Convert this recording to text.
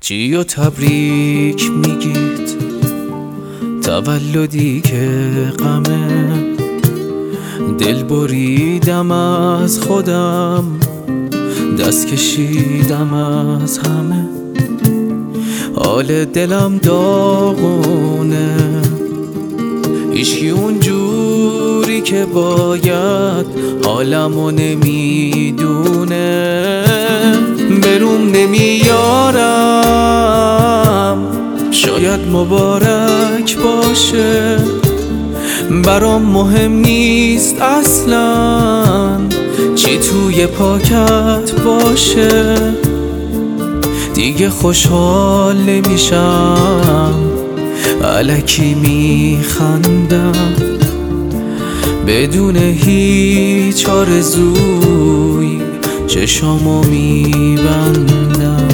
چی و تبریک میگید تولدی که غمه، دل بریدم از خودم، دست کشیدم از همه. حال دلم داغونه، هیچکی اونجوری که باید حالمو نمیدونه. بروم نمیارم، شاید مبارک باشه، برام مهم نیست اصلا چی توی پاکت باشه. دیگه خوشحال نمیشم، الکی میخندم بدون هیچ آرزوی، چشامو میبندم.